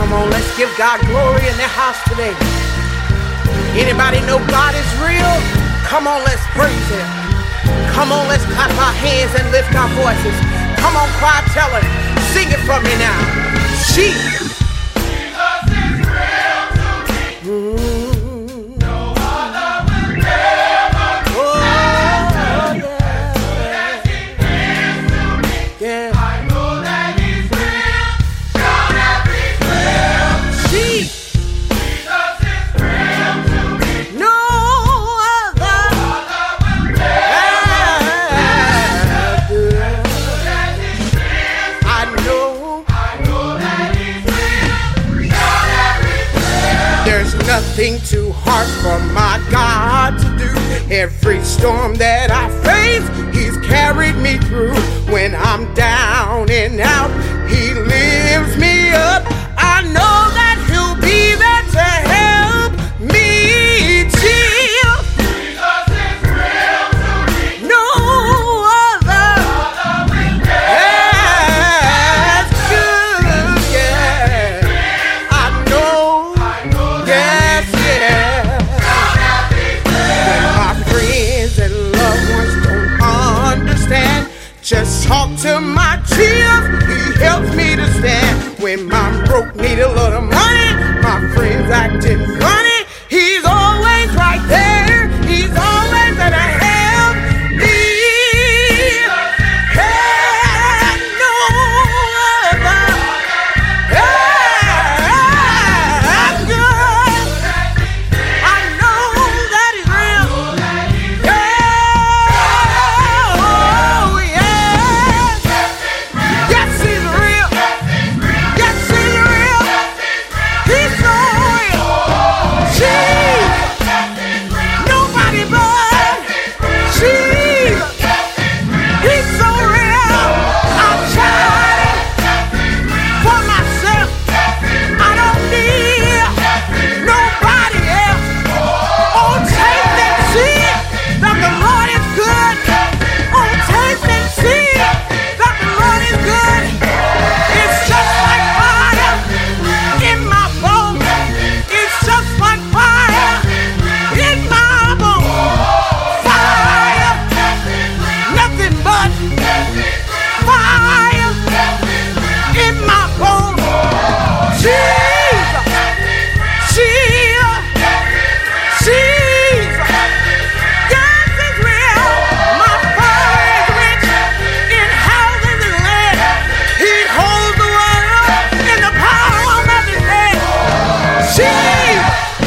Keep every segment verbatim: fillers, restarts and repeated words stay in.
Come on, let's give God glory in the house today. Anybody know God is real? Come on, let's praise him. Come on, let's clap our hands and lift our voices. Come on, choir, tell her. Sing it for me now. Jesus. Jesus is real to me. Mm-hmm. No other will ever be. Oh, yeah. As he is to me. Yeah. I know that he's real. Shout out he's real. Jesus. Jesus is real to me. No other. No other will ever be. I know. I know that he's real. Shout out he's real. There's nothing too hard for my God to do. Every storm that I face, he's carried me through. When I'm down and out, he lifts me up. I know that he'll be there to help me. Jesus, Jesus is real to me. No other. That's good, yeah. I know. Yes, yeah. When my friends and loved ones don't understand, just talk to my chief, he helps me to stand. When my broke need a little money, my friends acting funny, he's always right there. He's always gonna help me. Hey, no other. Yeah, that's good. I know that he's real. Yeah, oh yeah. Yes, he's real. Yes, he's real. He's so real. Jesus. Nobody but Jesus. He's so real. I've tried it for myself. I don't need nobody else. Oh, taste and see that the Lord is good. Oh, taste and see that the Lord is good. It's just like fire in my bones. It's just like fire in my bones. Fire, nothing but fire in my bones. Jesus, Jesus, Jesus. Yes, it's real. My Father is rich in houses and land. He holds the world in the palm of his hand. Jesus.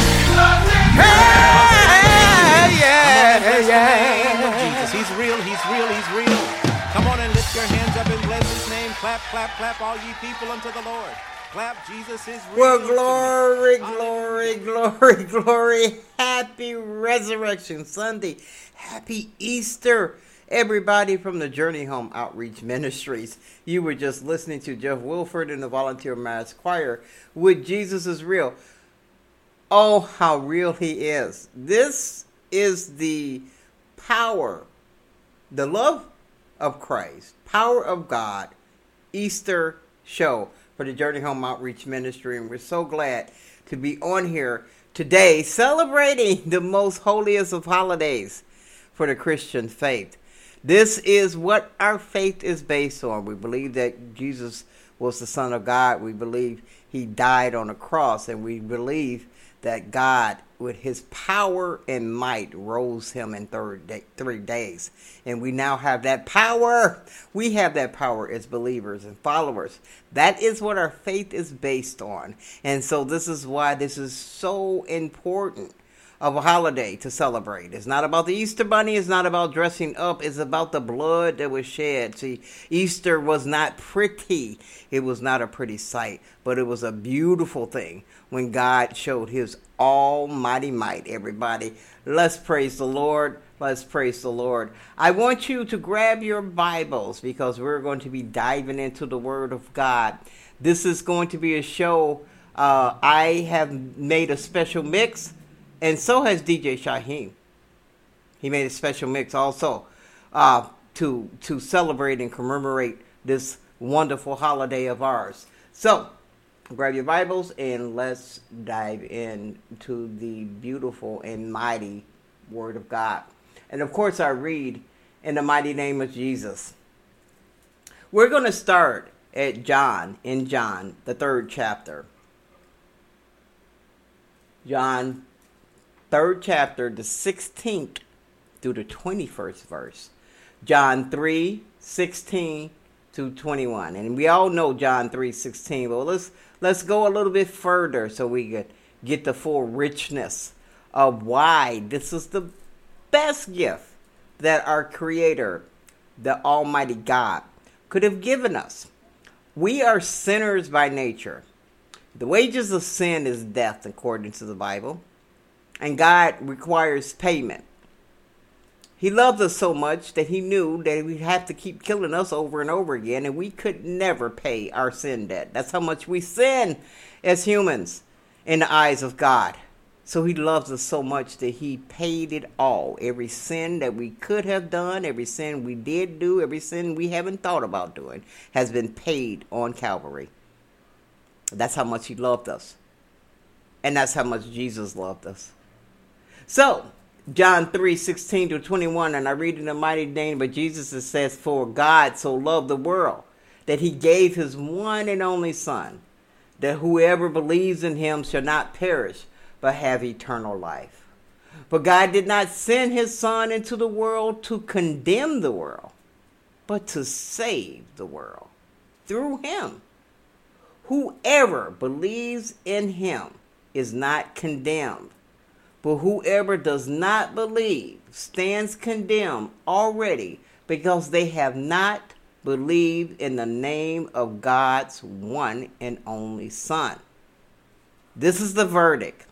Hey, yeah, yeah. Jesus, he's real, he's real, he's real. Come on and lift your hands up and bless his name. Clap, clap, clap, all ye people unto the Lord. Clap, Jesus is real. Well, to me. glory, glory, glory, glory. Happy Resurrection Sunday. Happy Easter. Everybody from the Journey Home Outreach Ministries. You were just listening to Jeff Wilford and the Volunteer Mass Choir with Jesus is Real. Oh, how real he is. This is the power, the love of Christ, power of God, Easter show for the Journey Home Outreach Ministry. And we're so glad to be on here today celebrating the most holiest of holidays for the Christian faith. This is what our faith is based on. We believe that Jesus was the Son of God. We believe he died on a cross, and we believe that God, with his power and might, rose him in third day, three days. And we now have that power. We have that power as believers and followers. That is what our faith is based on. And so this is why this is so important of a holiday to celebrate. It's not about the Easter bunny. It's not about dressing up. It's about the blood that was shed. See, Easter was not pretty. It was not a pretty sight, but it was a beautiful thing when God showed his almighty might. Everybody, let's praise the Lord. Let's praise the Lord. I want you to grab your Bibles because we're going to be diving into the Word of God. This is going to be a show. Uh, I have made a special mix. And so has D J Shaheem. He made a special mix also uh, to to celebrate and commemorate this wonderful holiday of ours. So Grab your Bibles and let's dive into the beautiful and mighty Word of God. And of course, I read in the mighty name of Jesus. We're going to start at John, in John, the third chapter. John, third chapter, the sixteenth through the twenty-first verse. John three, sixteen to twenty-one. And we all know John three, sixteen, but let's let's go a little bit further so we could get the full richness of why this is the best gift that our Creator, the Almighty God, could have given us. We are sinners by nature. The wages of sin is death, according to the Bible. And God requires payment. He loves us so much that he knew that we'd have to keep killing us over and over again, and we could never pay our sin debt. That's how much we sin as humans in the eyes of God. So he loves us so much that he paid it all. Every sin that we could have done, every sin we did do, every sin we haven't thought about doing has been paid on Calvary. That's how much he loved us. And that's how much Jesus loved us. So, John three, sixteen to twenty-one, and I read in the mighty name of Jesus, it says, "For God so loved the world, that he gave his one and only Son, that whoever believes in him shall not perish, but have eternal life. For God did not send his Son into the world to condemn the world, but to save the world through him. Whoever believes in him is not condemned, but whoever does not believe stands condemned already, because they have not believed in the name of God's one and only Son. This is the verdict.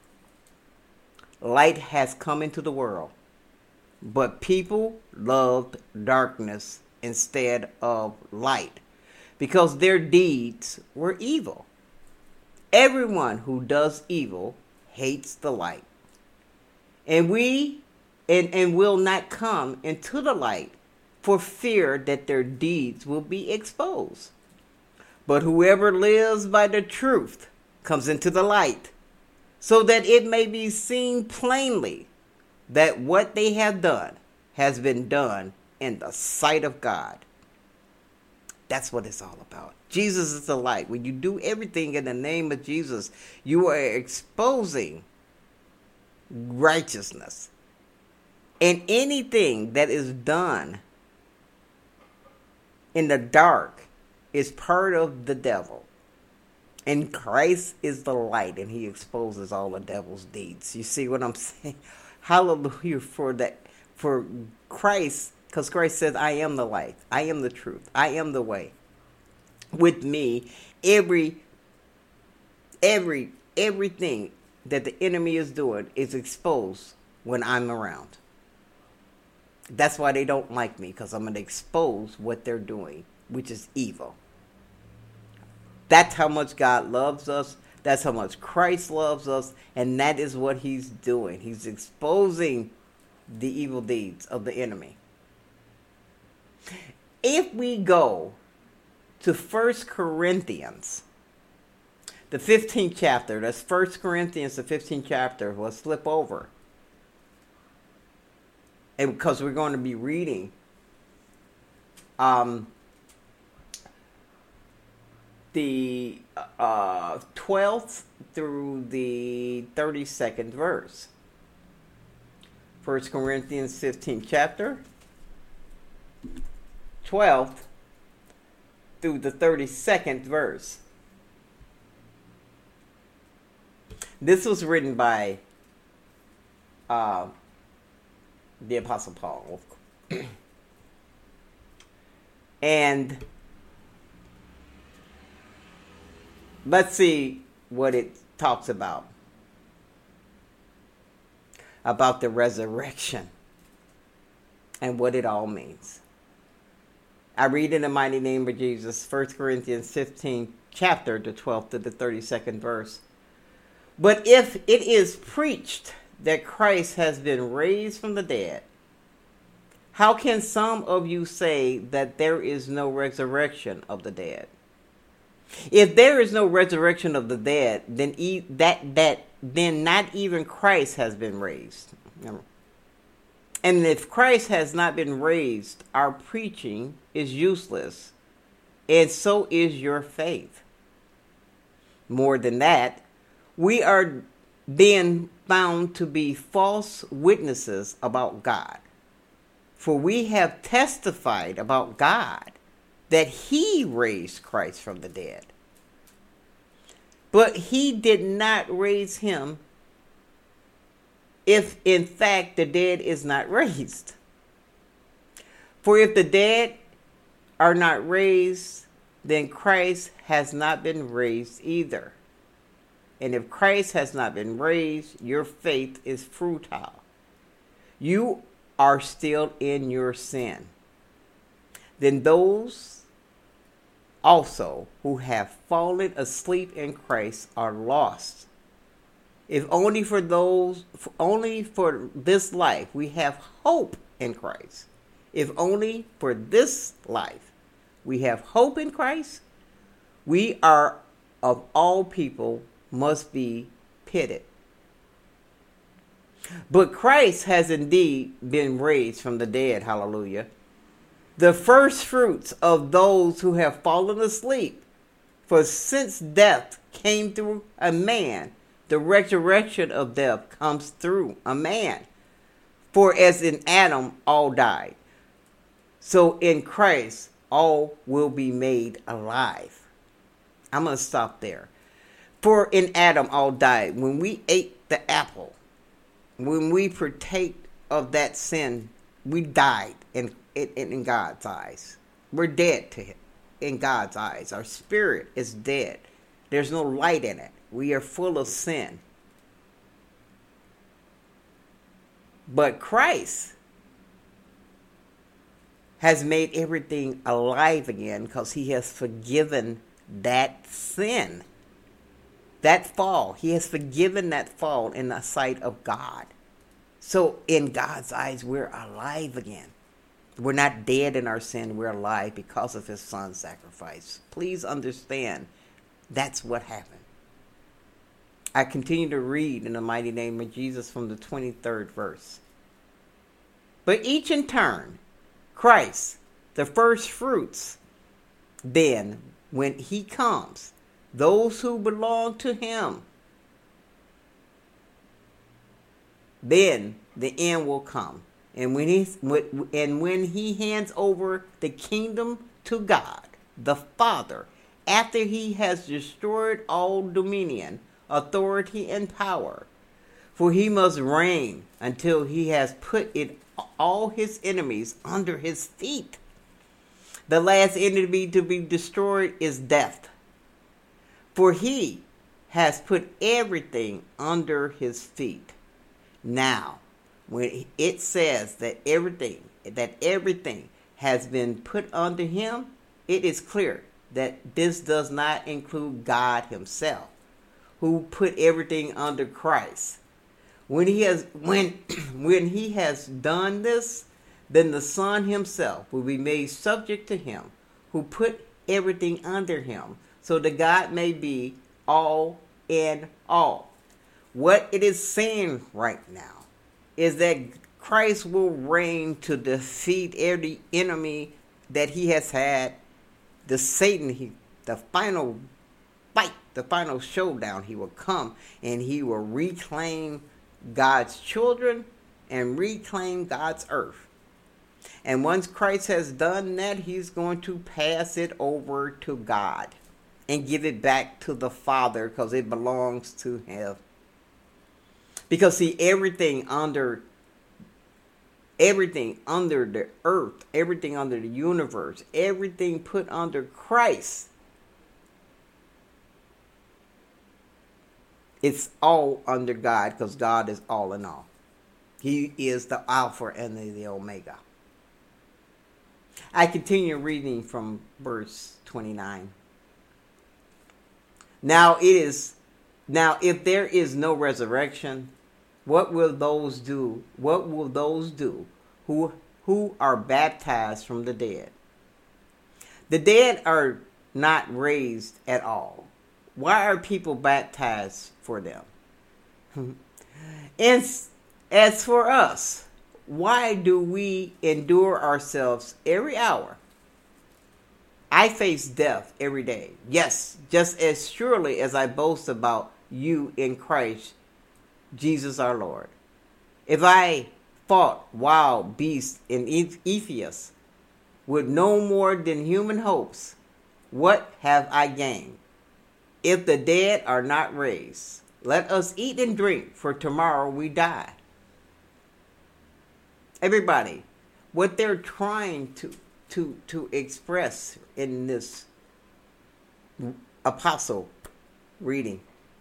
Light has come into the world, but people loved darkness instead of light, because their deeds were evil. Everyone who does evil hates the light, and we and, and will not come into the light for fear that their deeds will be exposed. But whoever lives by the truth comes into the light, so that it may be seen plainly that what they have done has been done in the sight of God." That's what it's all about. Jesus is the light. When you do everything in the name of Jesus, you are exposing righteousness. And anything that is done in the dark is part of the devil. And Christ is the light, and he exposes all the devil's deeds. You see what I'm saying? Hallelujah for that, for Christ, because Christ says, "I am the light. I am the truth. I am the way." With me, every, every, everything that the enemy is doing is exposed when I'm around. That's why they don't like me, because I'm going to expose what they're doing, which is evil. That's how much God loves us. That's how much Christ loves us. And that is what he's doing. He's exposing the evil deeds of the enemy. If we go to First Corinthians, the fifteenth chapter, that's First Corinthians, the fifteenth chapter, we'll slip over. And because we're going to be reading um, the uh, twelfth through the thirty-second verse. First Corinthians fifteenth chapter, twelfth through the thirty-second verse. This was written by uh, the Apostle Paul. And let's see what it talks about. About the resurrection and what it all means. I read in the mighty name of Jesus, First Corinthians fifteen, chapter, the twelfth to the thirty-second verse. "But if it is preached that Christ has been raised from the dead, how can some of you say that there is no resurrection of the dead? If there is no resurrection of the dead, then e- that that then not even Christ has been raised. And if Christ has not been raised, our preaching is useless, and so is your faith. More than that, we are then found to be false witnesses about God. For we have testified about God that he raised Christ from the dead. But he did not raise him if in fact the dead is not raised. For if the dead are not raised, then Christ has not been raised either. And if Christ has not been raised, your faith is futile. You are still in your sin. Then those also who have fallen asleep in Christ are lost. If only for those, only for this life we have hope in Christ. If only for this life we have hope in Christ, we are of all people must be pitied. But Christ has indeed been raised from the dead, hallelujah, the first fruits of those who have fallen asleep. For since death came through a man, the resurrection of death comes through a man. For as in Adam all died, so in Christ all will be made alive. I'm going to stop there. For in Adam all died. When we ate the apple, when we partake of that sin, we died in, in, in God's eyes. We're dead to him in God's eyes. Our spirit is dead. There's no light in it. We are full of sin. But Christ has made everything alive again because he has forgiven that sin. That fall. He has forgiven that fall in the sight of God. So in God's eyes, we're alive again. We're not dead in our sin. We're alive because of his son's sacrifice. Please understand, that's what happened. I continue to read in the mighty name of Jesus from the twenty-third verse. But each in turn, Christ, the first fruits, then when he comes, those who belong to him, then the end will come. And when he and when he hands over the kingdom to God, the Father, after he has destroyed all dominion, authority, and power, for he must reign until he has put it all his enemies under his feet. The last enemy to be destroyed is death. For he has put everything under his feet. Now, when it says that everything, that everything has been put under him, it is clear that this does not include God himself, who put everything under Christ. When he has when when he has done this, then the Son himself will be made subject to him, who put everything under him, so that God may be all in all. What it is saying right now is that Christ will reign to defeat every enemy that he has had. The Satan, he, the final fight, the final showdown, he will come and he will reclaim God's children and reclaim God's earth. And once Christ has done that, he's going to pass it over to God and give it back to the Father because it belongs to him. Because see, everything under everything under the earth, everything under the universe, everything put under Christ, it's all under God because God is all in all. He is the Alpha and the, the Omega. I continue reading from verse twenty-nine. Now it is, now if there is no resurrection, what will those do? What will those do who who are baptized from the dead? The dead are not raised at all? Why are people baptized for them? And as for us, why do we endure ourselves every hour? I face death every day. Yes, just as surely as I boast about you in Christ Jesus our Lord. If I fought wild beasts in Ephesus with no more than human hopes, what have I gained? If the dead are not raised, let us eat and drink, for tomorrow we die. Everybody, what they're trying to to to express in this apostle reading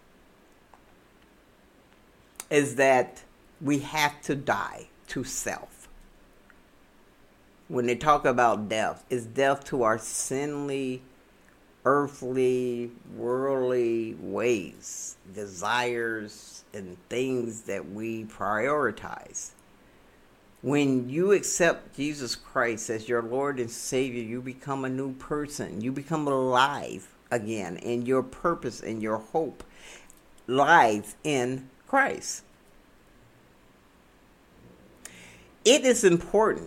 is that we have to die to self. When they talk about death, it's death to our sinly, earthly, worldly ways, desires, and things that we prioritize. When you accept Jesus Christ as your Lord and Savior, you become a new person. You become alive again, and your purpose and your hope lies in Christ. It is important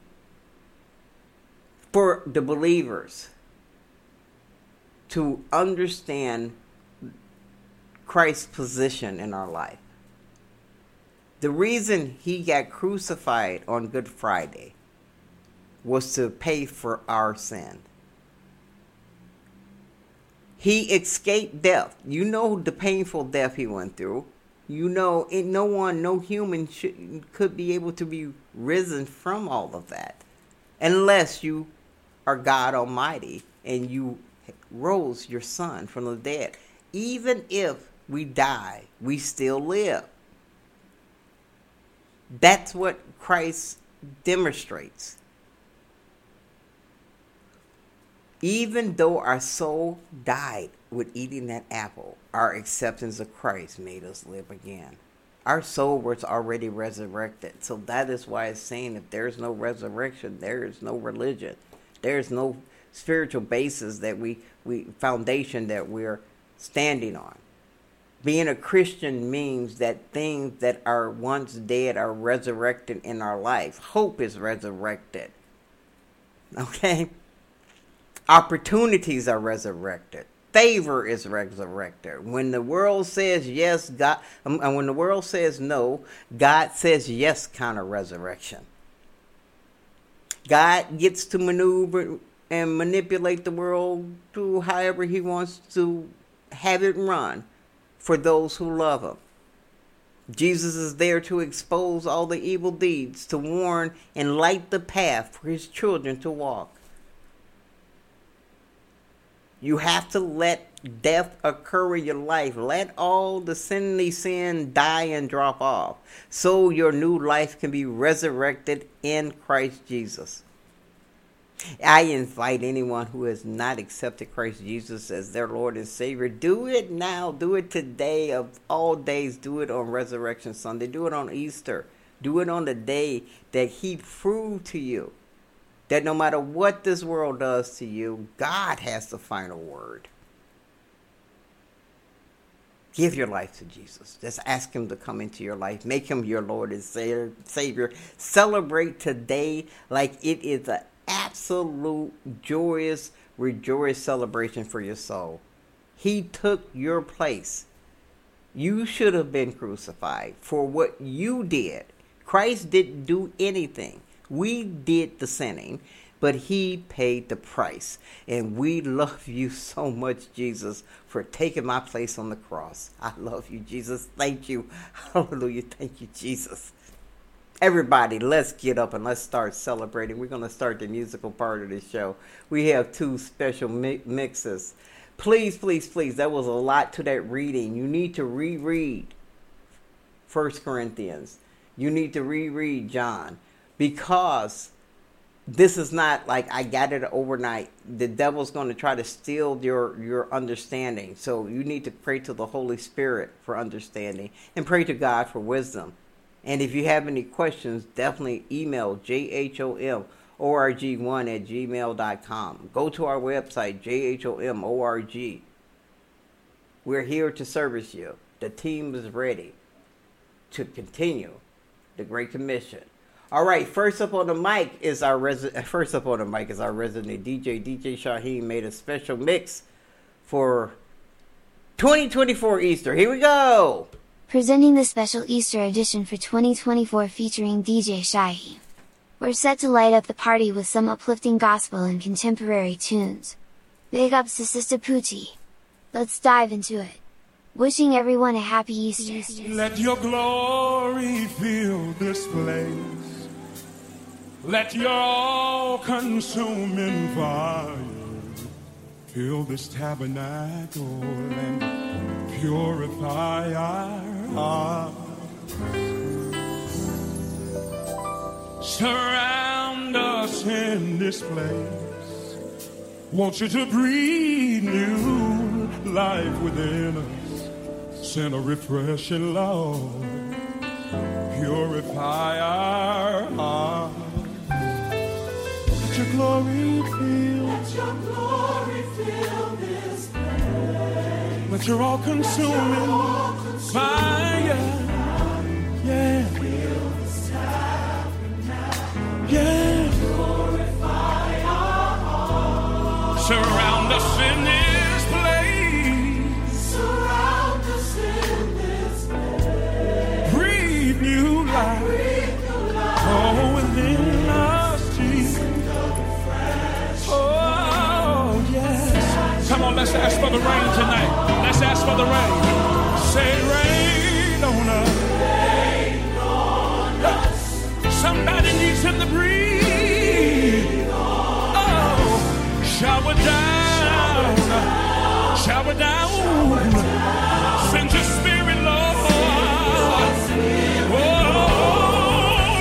for the believers to understand Christ's position in our life. The reason he got crucified on Good Friday was to pay for our sin. He escaped death. You know the painful death he went through. You know, it, no one, no human should, could be able to be risen from all of that unless you are God Almighty and you rose your son from the dead. Even if we die, we still live. That's what Christ demonstrates. Even though our soul died with eating that apple, our acceptance of Christ made us live again. Our soul was already resurrected. So that is why it's saying if there's no resurrection, there is no religion. There is no spiritual basis that we, we foundation that we're standing on. Being a Christian means that things that are once dead are resurrected in our life. Hope is resurrected. Okay? Opportunities are resurrected. Favor is resurrected. When the world says yes, God, and when the world says no, God says yes kind of resurrection. God gets to maneuver and manipulate the world to however he wants to have it run for those who love him. Jesus is there to expose all the evil deeds, to warn and light the path for his children to walk. You have to let death occur in your life. Let all the sinly sin die and drop off, so your new life can be resurrected in Christ Jesus. I invite anyone who has not accepted Christ Jesus as their Lord and Savior, do it now. Do it today of all days. Do it on Resurrection Sunday. Do it on Easter. Do it on the day that he proved to you that no matter what this world does to you, God has the final word. Give your life to Jesus. Just ask him to come into your life. Make him your Lord and Savior. Celebrate today like it is an absolute joyous, rejoiced celebration for your soul. He took your place. You should have been crucified for what you did. Christ didn't do anything. We did the sinning, but he paid the price. And we love you so much, Jesus, for taking my place on the cross. I love you, Jesus. Thank you. Hallelujah. Thank you, Jesus. Everybody, let's get up and let's start celebrating. We're going to start the musical part of the show. We have two special mi- mixes. Please, please, please, there was a lot to that reading. You need to reread First Corinthians. You need to reread John. Because this is not like I got it overnight. The devil's going to try to steal your, your understanding. So you need to pray to the Holy Spirit for understanding and pray to God for wisdom. And if you have any questions, definitely email J H O M O R G one at gmail dot com. Go to our website, J H O M O R G. We're here to service you. The team is ready to continue the Great Commission. All right, first up on the mic is our resident. First up on the mic is our resident D J. D J Shaheem made a special mix for twenty twenty-four Easter. Here we go. Presenting the special Easter edition for twenty twenty-four featuring D J Shaheem. We're set to light up the party with some uplifting gospel and contemporary tunes. Big ups to Sister Pootie. Let's dive into it. Wishing everyone a happy Easter. Let your glory fill this place. Let your all-consuming fire fill this tabernacle and purify our hearts. Surround us in this place. Want you to breathe new life within us. Send a refreshing love. Purify our hearts. Let your glory fill. Let your glory fill this place. Let your all-consuming all fire. Yeah. Yeah. Glorify our hearts. Surround us in this place. Surround us in this place. Breathe new life. Breathe new life. Oh, within us, Jesus. Oh, yes. Come on, let's ask for the rain tonight. Let's ask for the rain. Say rain on us. Rain on us. Somebody needs him to breathe. Oh, shower down, shower down. Send your spirit, Lord. Oh,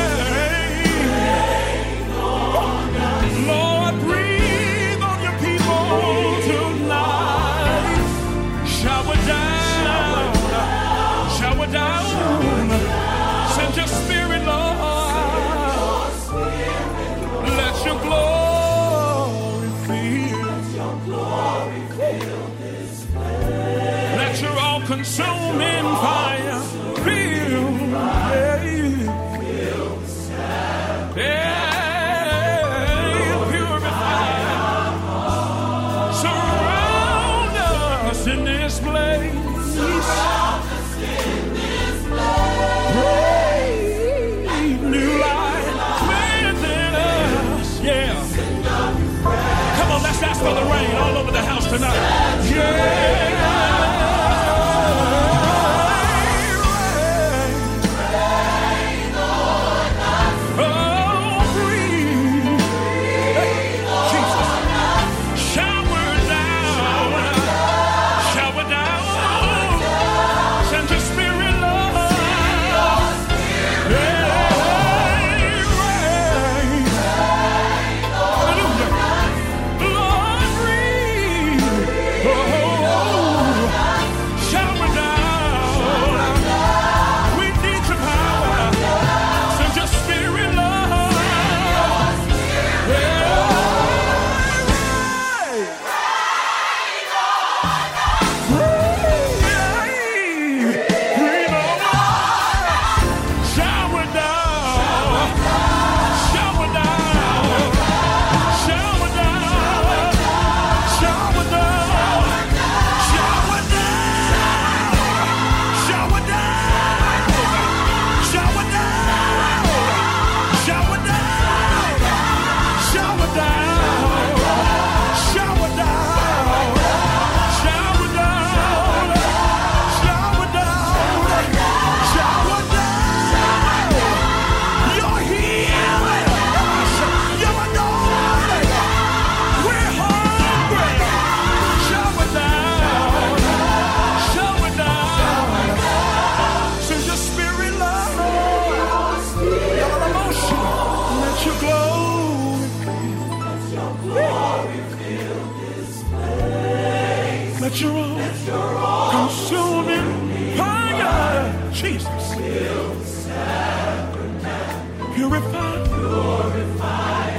rain. Lord, breathe on your people tonight. Shower down, shower down. Send your spirit, Lord. Let your glory fill. Let your glory fill this place. Let your all-consuming fire fill. Yeah. Yeah. Purify. Surround us in this place. Surround us in this place. Breathe new life within us. Yeah. Come on, let's ask for the rain all over the house tonight. Yeah. Let your own consuming fire, Jesus, purify, purify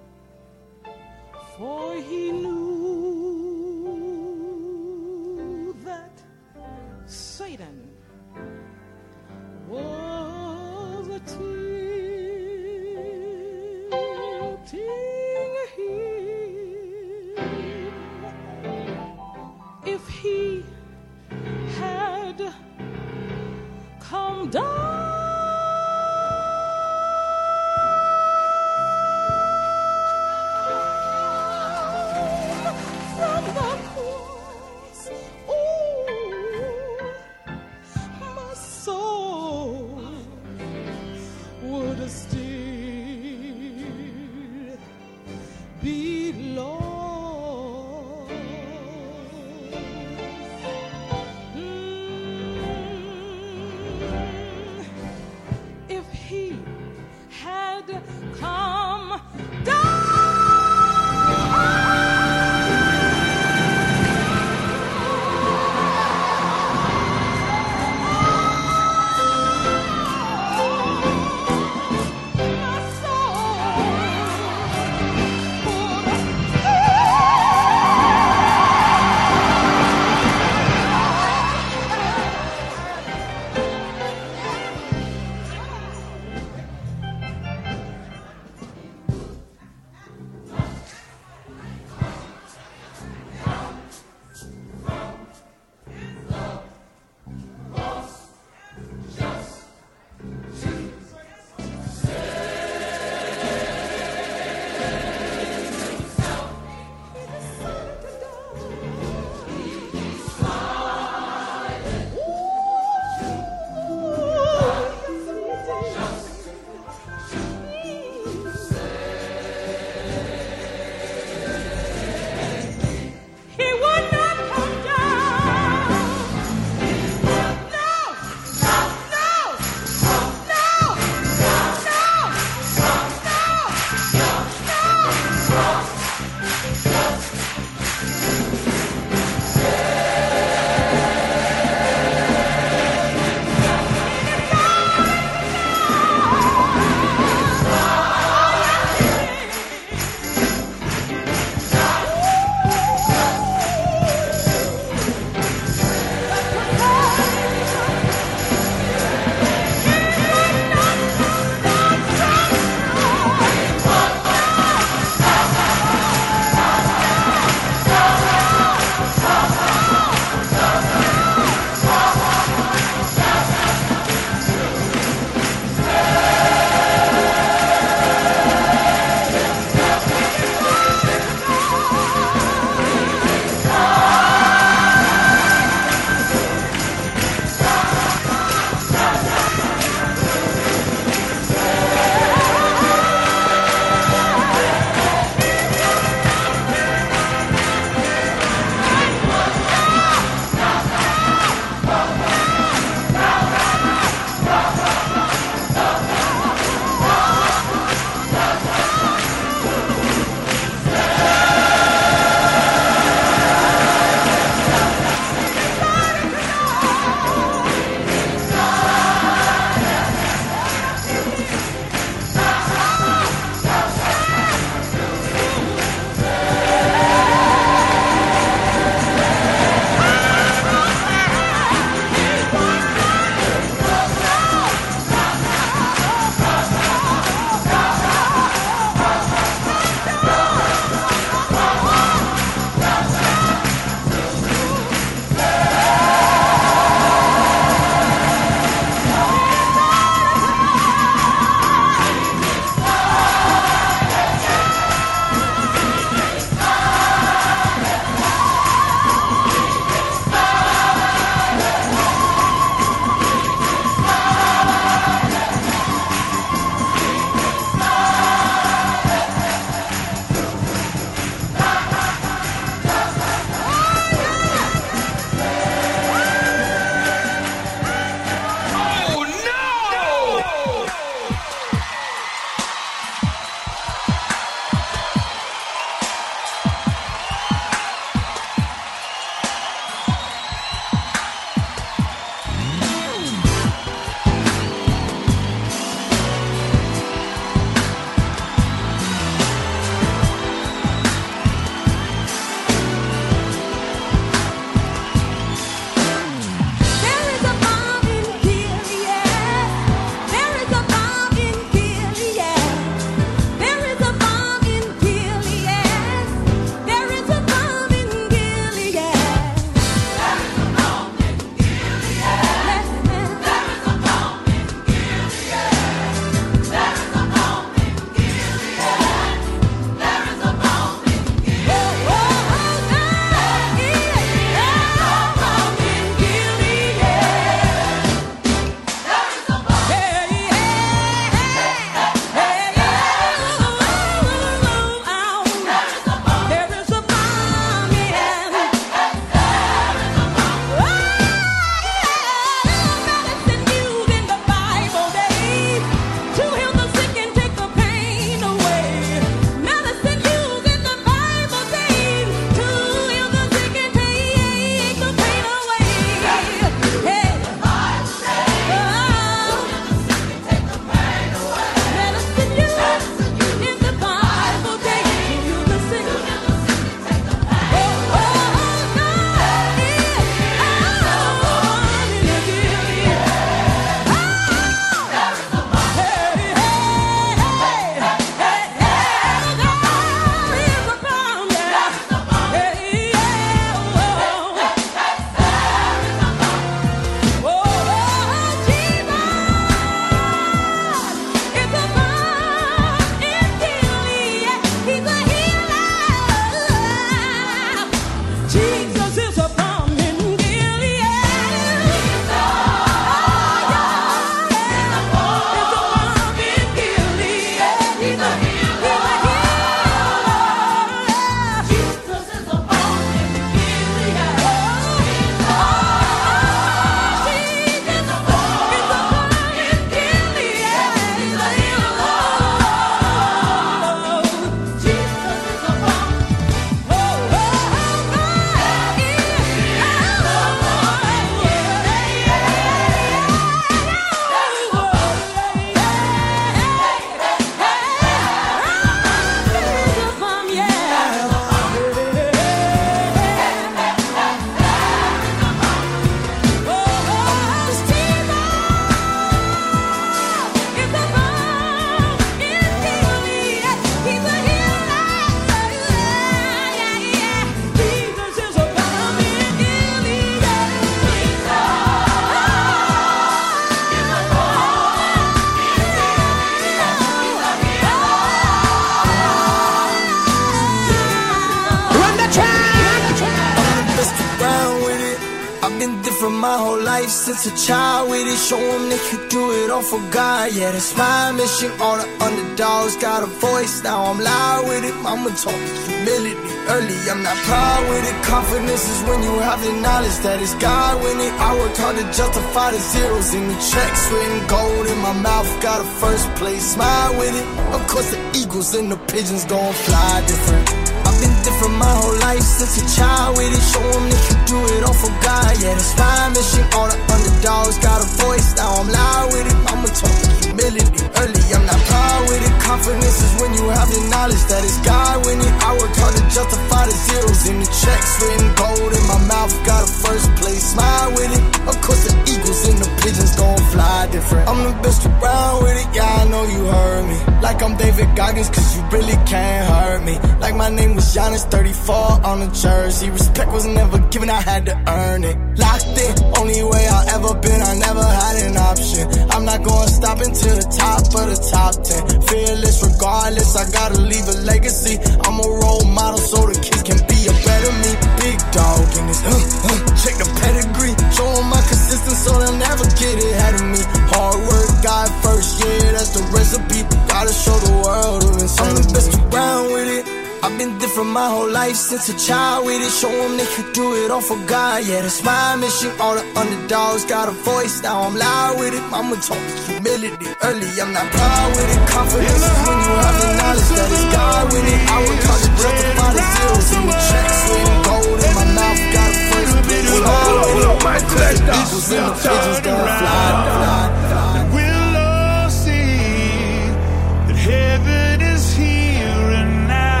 life since a child with it. Show them they could do it all for God. Yeah, that's my mission. All the underdogs got a voice. Now I'm loud with it. Mama taught me humility early. I'm not proud with it. Confidence is when you have the knowledge that it's God winning. I worked hard to justify the zeros in the checks. Written gold in my mouth. Got a first place smile with it. Of course the eagles and the pigeons gon' fly different. I've been different my whole life since a child with it. Show them they can do it all for God. Yeah, that's my mission. All the underdogs got a voice. Now I'm loud with it. I'ma talk humility early. I'm not proud with it. Confidence is when you have the knowledge that it's God winning. I worked hard to justify the zeros in the checks. Written gold in my mouth. Got a first place smile with it. Of course the eagles and the pigeons gon' fly different. I'm the best around with it. Yeah, I know you heard me. Like I'm David Goggins, cause you really can't hurt me. Like my name was Giannis, thirty-four on the jersey. Respect was never given, I had to earn it. Locked in, only way I ever been, I never had an option. I'm not gonna stop until the top of the top ten. Fearless regardless, I gotta leave a legacy. I'm a role model so the kids can be a better me. Big dog in this, uh, uh, check the pedigree. Show them my consistency so they'll never get ahead of me. Hard work, God first, yeah, that's the recipe. Gotta show the world who is I'm the best around with it. I've been different my whole life since a child with it. Show them they could do it all for God. Yeah, that's my mission. All the underdogs got a voice. Now I'm loud with it. I'ma talk humility early. I'm not proud with it. Confidence is when you have the knowledge that it's God with it. I would talk to justify the zeros in the checks. Written gold in my mouth. Got a first place. Smile with it. Cause the eagles and the pigeons gonna fly, fly, fly. And we'll all see that heaven is here and now.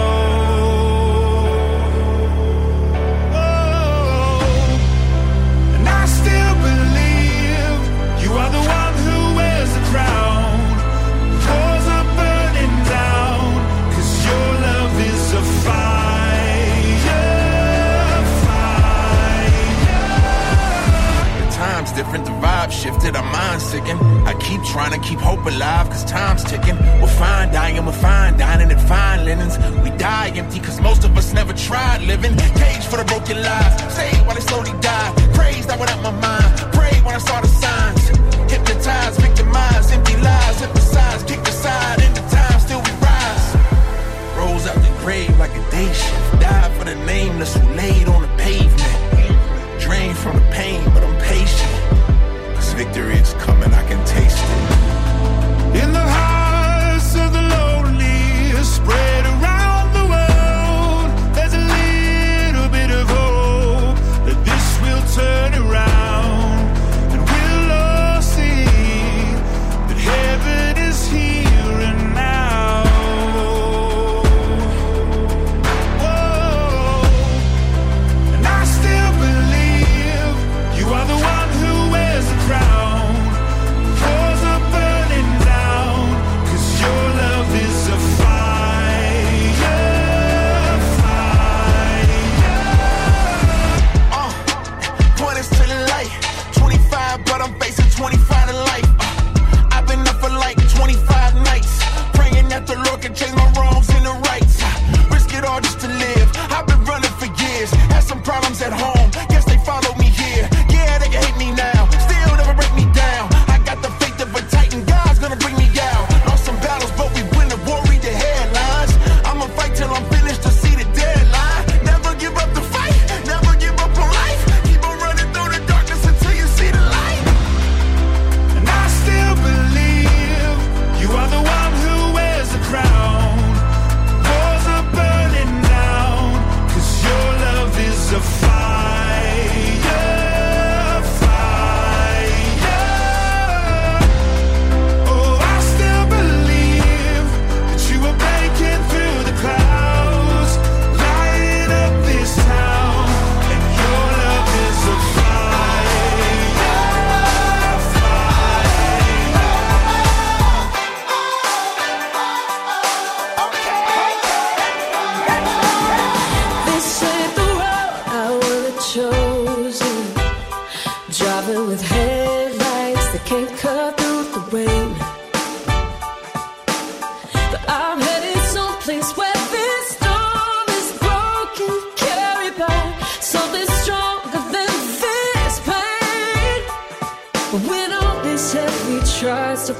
You are the one who wears the crown. Doors are burning down, cause your love is a fire, fire. The time's different, the vibe shifted, our minds sicking. I keep trying to keep hope alive, cause time's ticking. We'll find dying, we'll find dining and fine linens. We die empty, cause most of us never tried living. Cage for the broken lives, stay while they slowly die. Praise that without my mind, pray when I saw the signs. Hypnotized, victimized, empty lies, emphasized, kicked aside, in the time still we rise. Rose out the grave like a day shift, died for the nameless who laid on the pavement. Drained from the pain, but I'm patient, cause victory is coming, I can taste it. In the hearts of the lonely, spread around the world, there's a little bit of hope that this will turn around. Heaven is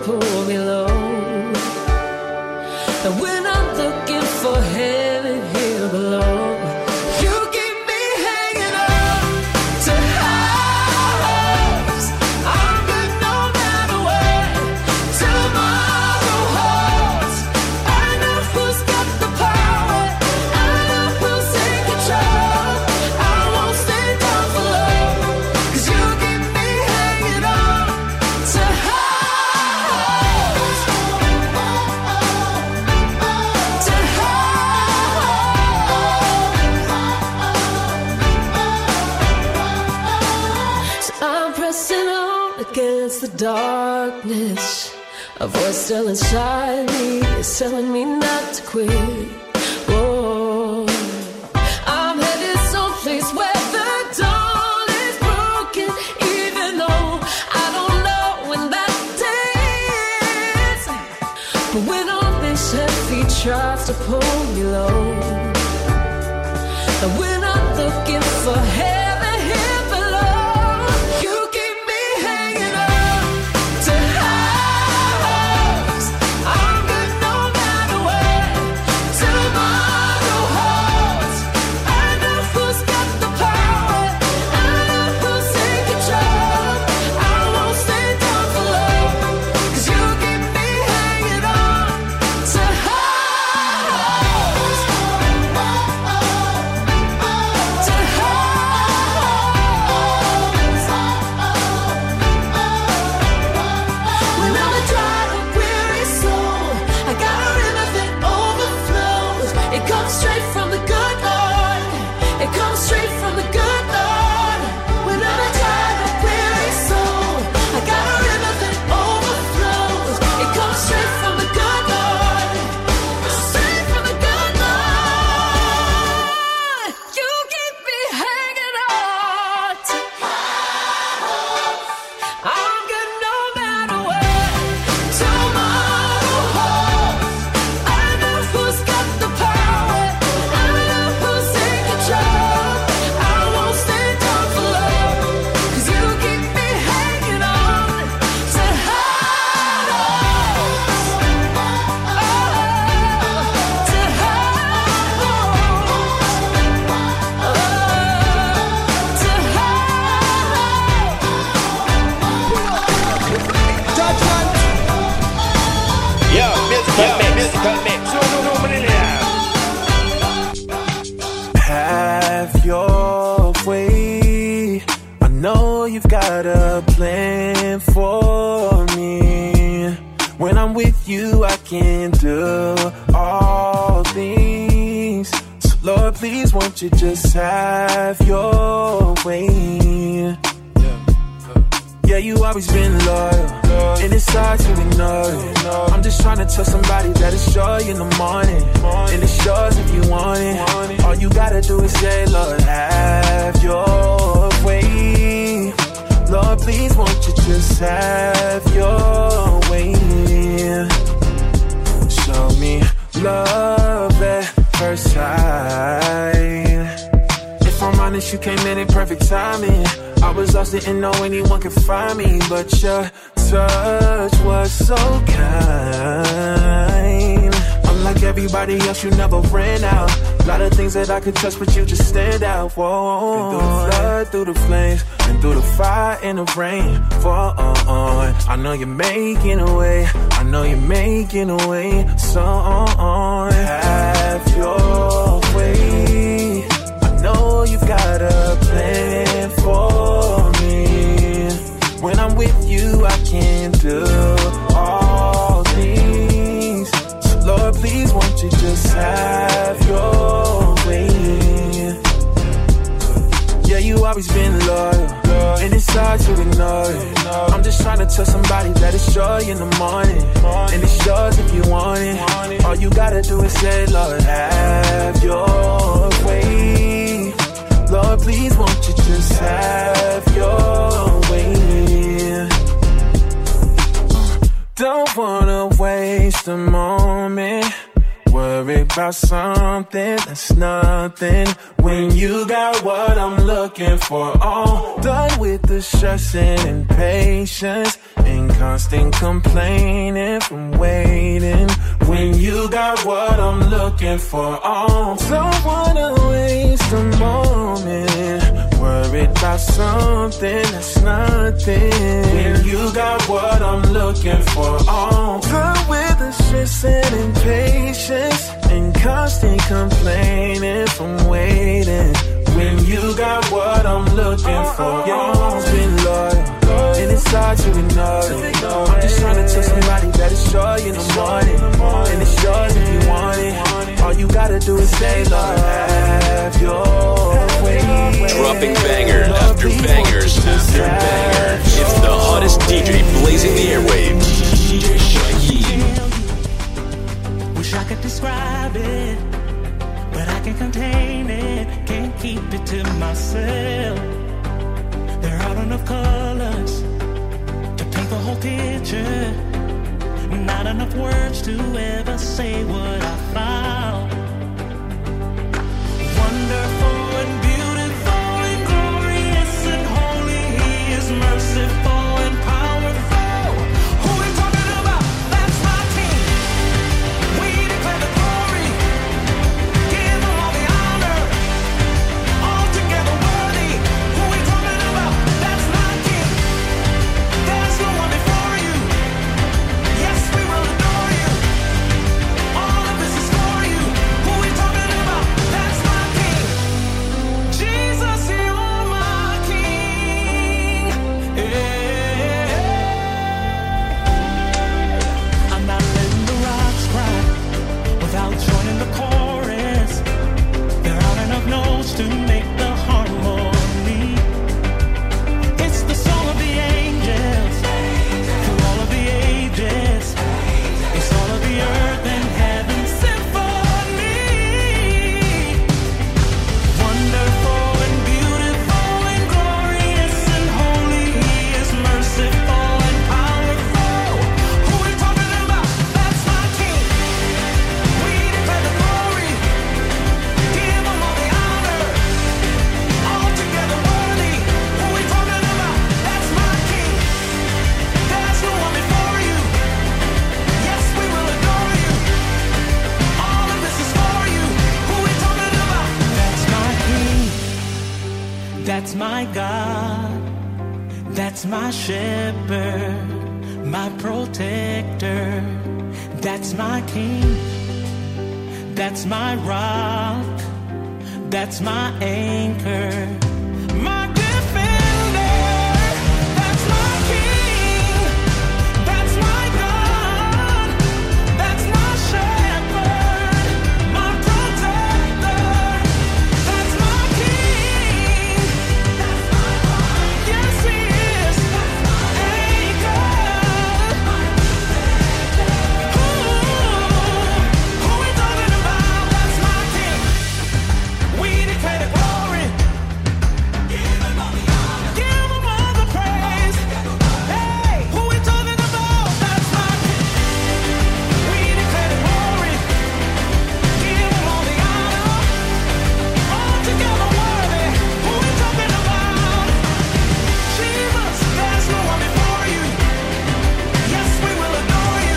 pull me low. And when I'm looking for heaven here below, you keep me hanging on to highs. I'm good no matter what tomorrow holds. I know who's got the power, I know who's in control. I won't stay down for long, 'cause you keep me hanging on to highs. To highs. So I'm pressing on against the darkness. A voice still inside me is telling me not to quit. Whoa. I'm headed someplace where the dawn is broken, even though I don't know when that day is. But when all this heavy tries to pull me low, and when I'm looking for heaven here below, you keep me hanging on to highs. I'm good no matter what tomorrow holds. I know who's got the power, I know who's in control. I won't stay down for long, 'cause you keep me hanging on to highs. To highs. When I'm a dry and weary soul, I got a river that overflows. It comes straight from the good Lord. It comes straight from the good Lord. When I'm a dry and weary soul, I got a river that overflows. It comes straight from the good Lord. Straight from the good Lord. You keep me hanging on to highs. I'm good no matter what tomorrow holds. I know who's got the power, I know who's in control. I won't stay down for long, 'cause you keep me hanging on to highs. Oh, to Yeah, musical mix, musical mix. Have your way. I know you've got a plan for me. When I'm with you, I can do all things. So Lord, please won't you just have your way. Yeah, you always been loyal, and it's hard to ignore it. I'm just trying to tell somebody that it's joy in the morning, and it's yours if you want it. All you gotta do is say, Lord, have your way. Lord, please won't you just have your way. Show me love at first sight. If I'm honest, you came in in perfect timing. I was lost, didn't know anyone could find me, but your touch was so kind. Unlike everybody else, you never ran out. A lot of things that I could trust, but you just stand out. Whoa. And through the flood, through the flames, and through the fire and the rain. For I know you're making a way. I know you're making a way. So have your way. I know you've got a plan for me. When I'm with you, I can do all things. So Lord, please won't you just have your way. Yeah, you always been loyal, and it's hard to ignore it. I'm just trying to tell somebody that it's joy in the morning, and it's yours if you want it. All you gotta do is say, Lord, have your way. Lord, please won't you just have your way. Don't wanna waste a moment, worry about something that's nothing, when you got what I'm looking for. All done with the stress and impatience, and constant complaining from waiting. When you got what I'm looking for, oh, don't wanna waste a moment, worried about something that's nothing. When you got what I'm looking for, oh, done with the stress and impatience and constant complaining from waiting. When you got what I'm looking for, you've always been loyal, and it's hard to ignore it. I'm just trying to tell somebody that it's joy in the morning, and it's yours if you want it. All you gotta do is say, Lord, have your way. Dropping banger after bangers after bangers. It's the hottest D J blazing the airwaves. D J Shyheim. Wish I could describe it, but I can't contain it, can't keep it to myself. There aren't enough colors to paint the whole picture, not enough words to ever say what I found. Wonderful and beautiful and glorious and holy, He is merciful and powerful. Who we talking about? That's my King. We declare the glory, give Him all the honor, altogether worthy. Who we talking about? That's my King. There's no one before you. Yes, we will adore you. All of this is for you. Who we talking about? That's my King. Jesus, you're my King. Yeah. I'm not letting the rocks cry without joining the chorus. There aren't enough notes to make the harmony. It's the song of the angels through all of the ages. It's all of the earth and heaven's symphony. Wonderful and beautiful and glorious and holy, He is merciful and powerful. Who we talking about? That's my King. We declare the glory, give Him all the honor, altogether worthy. Who we talking about? That's my King. There's no one before you. Yes, we will adore you. All of this is for you. Who we talking about? That's my King. That's my God. That's my shepherd, my protector. That's my King. That's my rock. That's my anchor. My defender. That's my King. That's my God. That's my shepherd, my protector. That's my King. That's my rock. Yes, He is. That's my anchor. Who, who we talking about? That's my King. We declare the glory. Give Him all the honor. Give Him all the praise. Hey, who we talking about? That's my King. We declare the glory. Give Him all the honor. Altogether worthy. Who we talking about? Jesus, there's no one before you. Yes, we will adore you.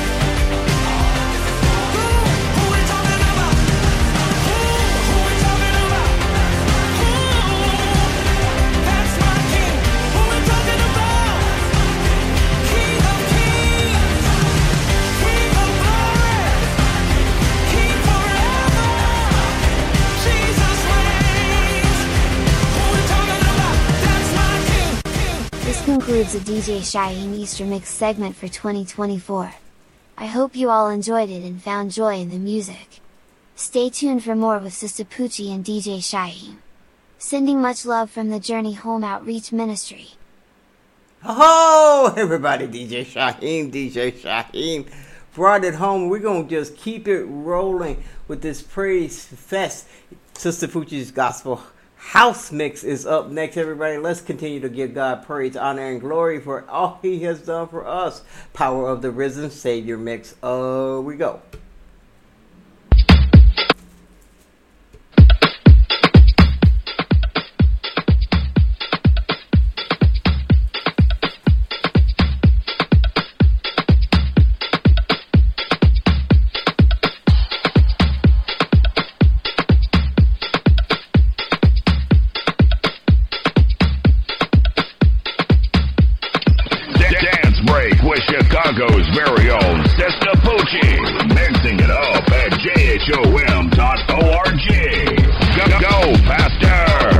Who, who we talking about? Who, who we talking about? Who? That's my King. Who we talking about? King of kings, King of glory, King forever. Jesus reigns. Who we talking about? That's my King. This concludes the D J Shyheim Easter Mix segment for twenty twenty-four. I hope you all enjoyed it and found joy in the music. Stay tuned for more with Sister Poochie and D J Shyheim. Sending much love from the Journey Home Outreach Ministry. Oh, everybody, D J Shyheim, D J Shyheim brought it home. We're going to just keep it rolling with this praise fest. Sister Poochie's Gospel House Mix is up next, everybody. Let's continue to give God praise, honor, and glory for all He has done for us. Power of the Risen Savior Mix. Uh, we go. H O M dot O R G. Go, go, faster!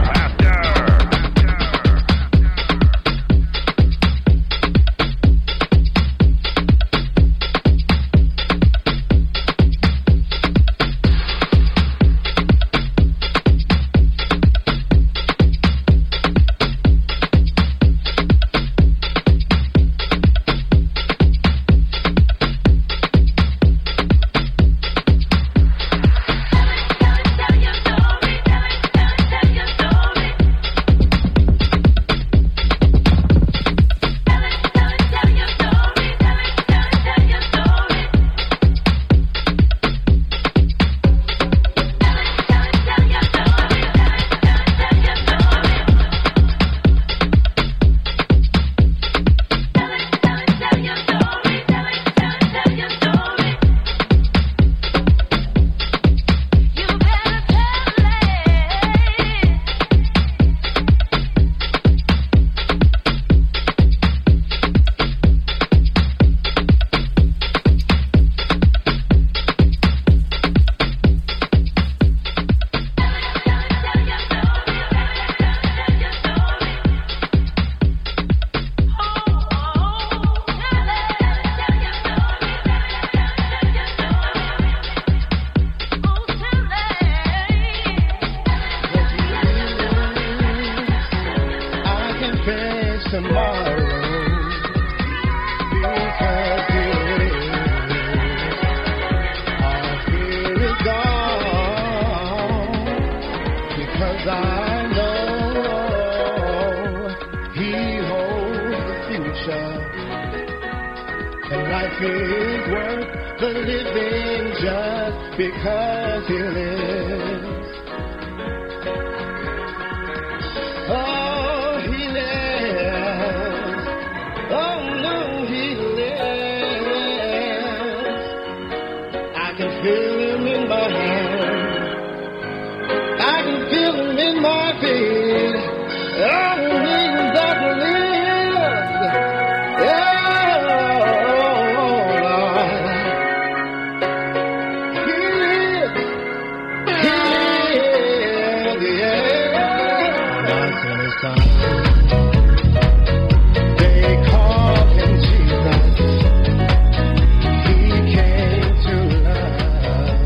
He came to love.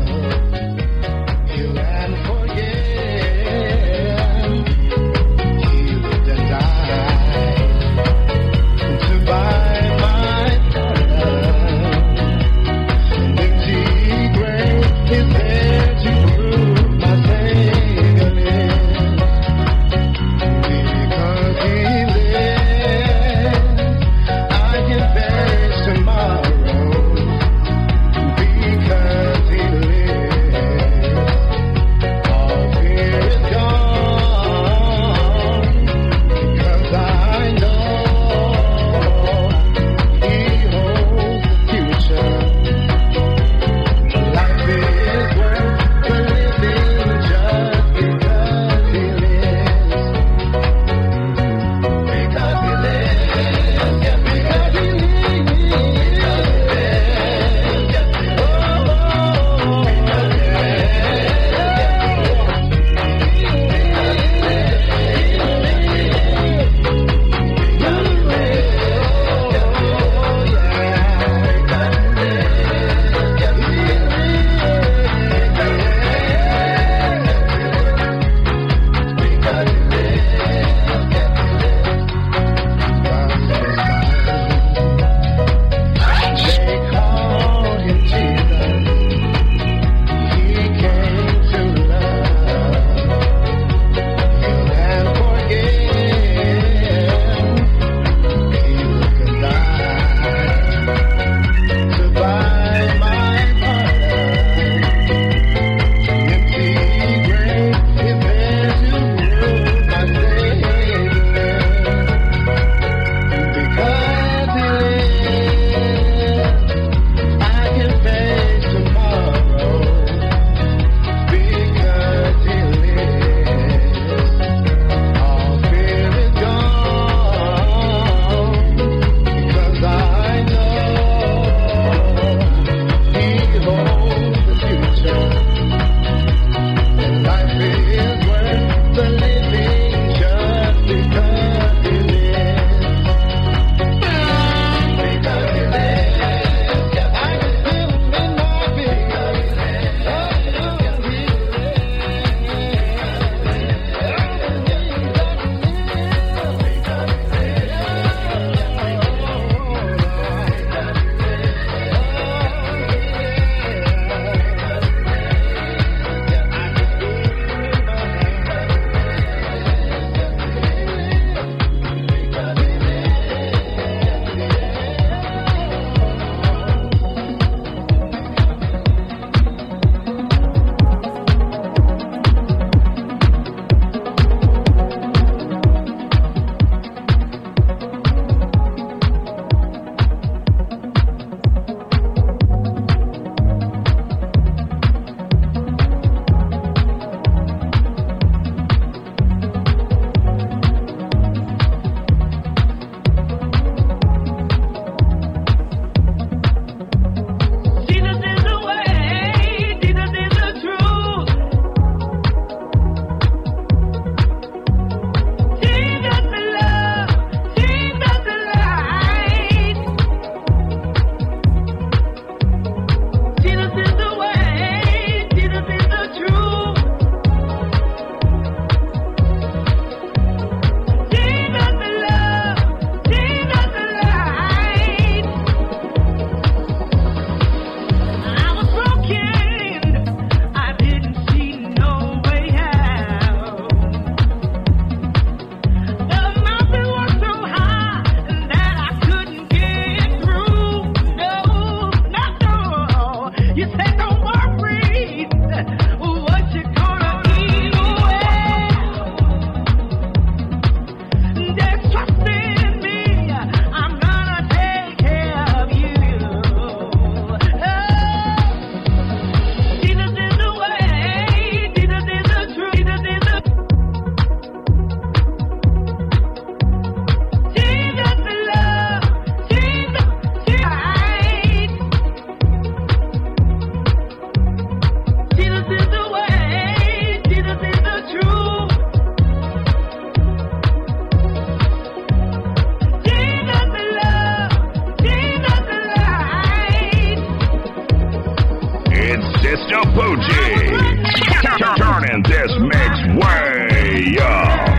It's Sister Poochie. Turning this mix way up.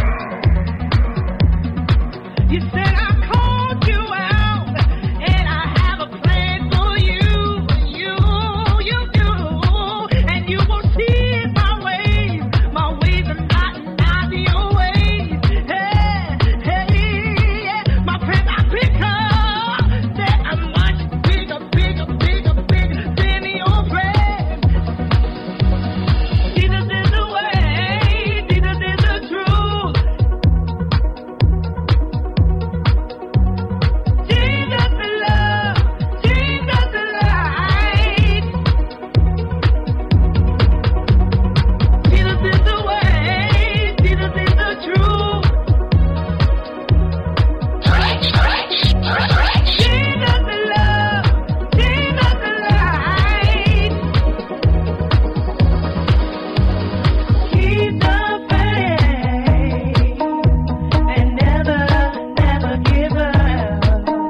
You said I called you out, and I have a plan for you. You, you do, and you will see my ways. My ways are not, not your ways. Hey, hey, yeah. My plans are bigger. They are much bigger, bigger, bigger, bigger than your plans. Jesus is the way. Jesus is the truth. Jesus is love, Jesus is light. Jesus is the way, Jesus is the truth. Jesus is love, Jesus is light. Keep the faith and never, never give up.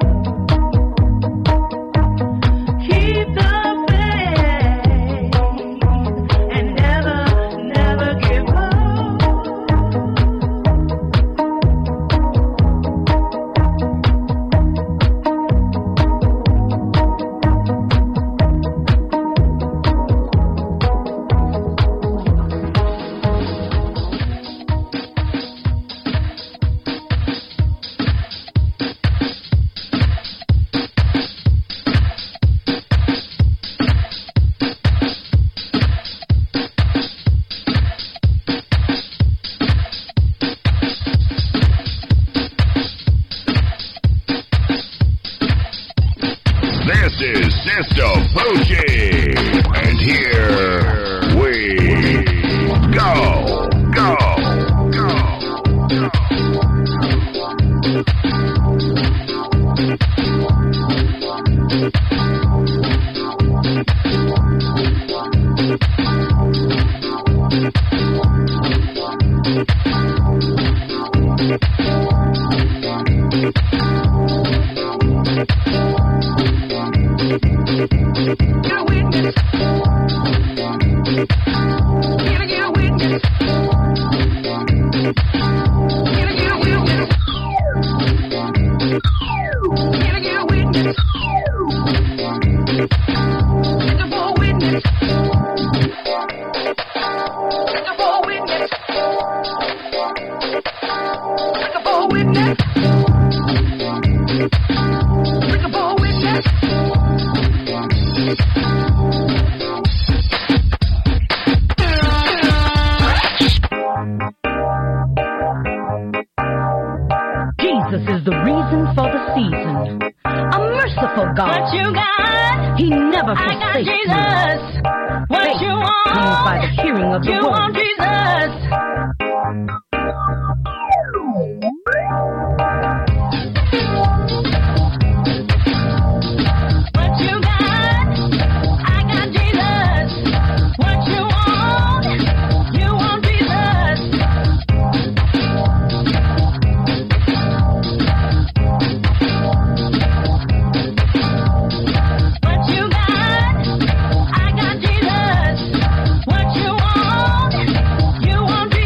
Keep the faith and never, never give up. This is Sister Poochie. And here we go, go, go, Get a witness. Can I get a witness? Can I get a witness? Can I get a witness? Looking for a witness. Looking for a witness. Looking for a witness. Looking for a witness. Jesus is the reason for the season. A merciful God. What you got? He never I got forsakes me. Jesus. What Faith you want? comes by the hearing of the You word. want Jesus. What you got? I got Jesus. What you want? You want Jesus. What you got? I got Jesus. What you want? You want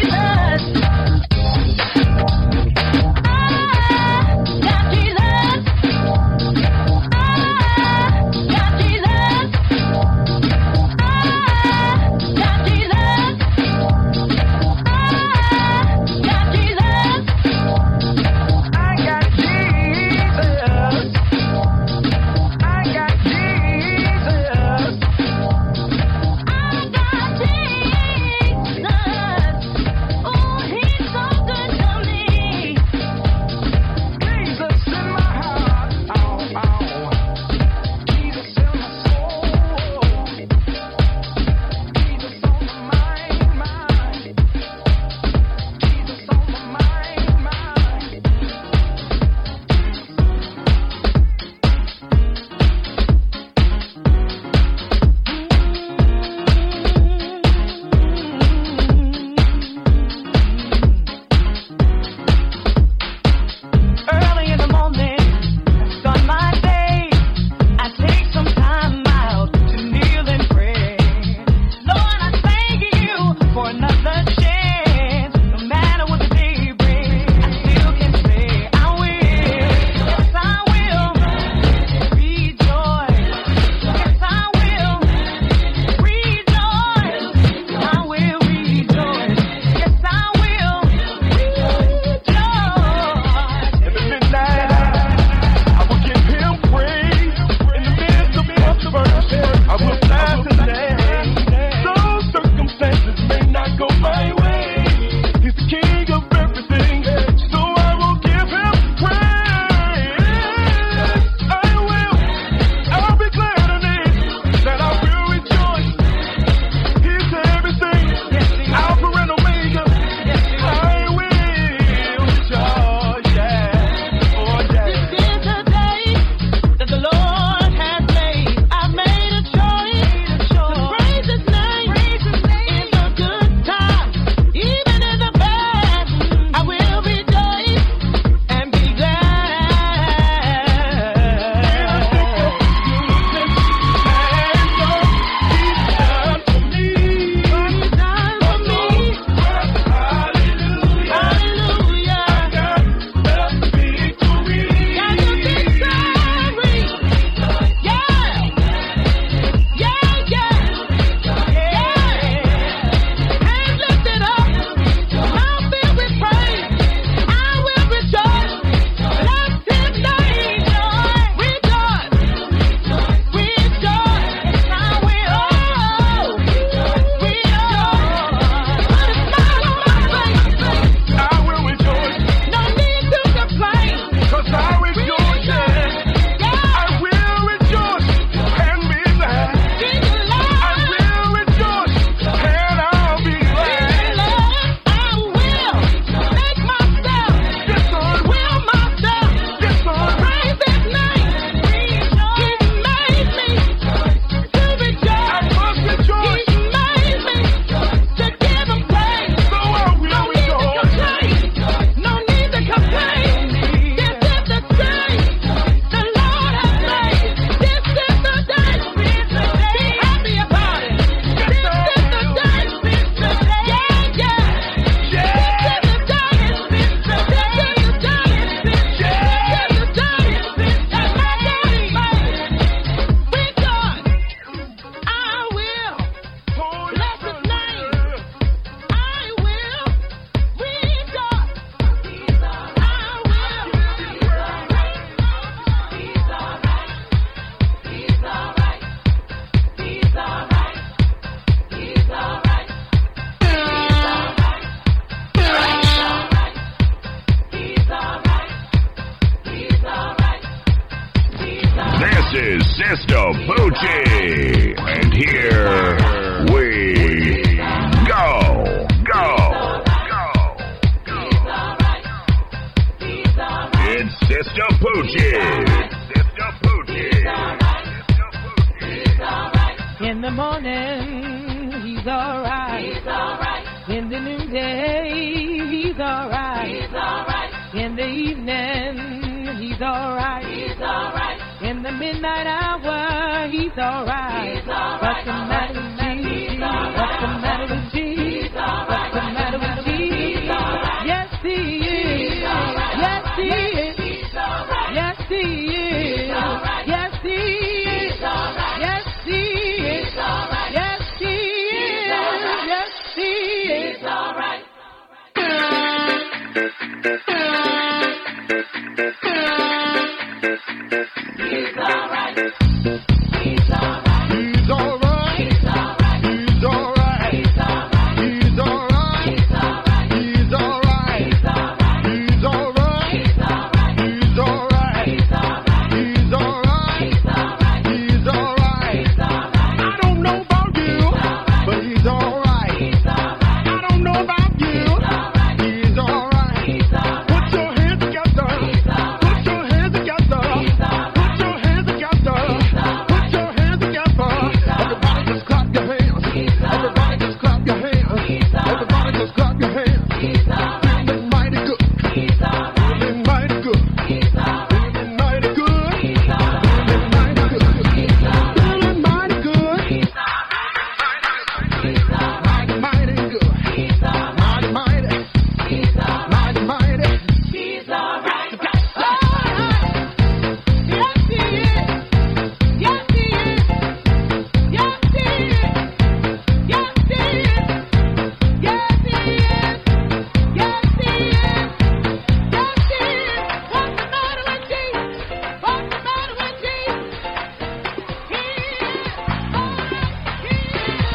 Poochie. And here we go. Go. It's Sister Poochie. Sister Poochie. In the morning, he's alright. He's alright. In the noonday, he's alright. He's alright. In the evening, he's alright. He's alright. In the midnight hour, he's alright. He's alright. What's the matter with Jesus? What's the matter with Jesus? What's the matter with Jesus? Yes, he is. Yes, he is. Yes, he is. Yes, he is. Yes, he is. Yes, he is. Yes, he is. All right. He's all right. He's all right. He's all right. He's all right. He's all right. He's all right. He's all right. He's all right. He's all right. He's all right. He's all right. He's all right. He's all right. He's all right. He's all right. He's all right. I don't know about you, but he's all right. He's all right. I don't know about you. He's all right. He's all right. Put your hands together. Put your hands together. Put your hands together. Put your hands together. Everybody just clap your hands. Everybody just clap your hands. Everybody just clap your hands. Feeling mighty good. Feeling mighty good. Feeling mighty good. Feeling mighty good. Feeling mighty good. Mighty, mighty good. Mighty, mighty. Mighty, mighty. He's all right. Yes, he is. Yes, he is. Yes, he is. Yes, he is. Yes, he is. Yes, he is. Yes, he is. What's the matter with Jesus? What's the matter with Jesus? He is all right. He is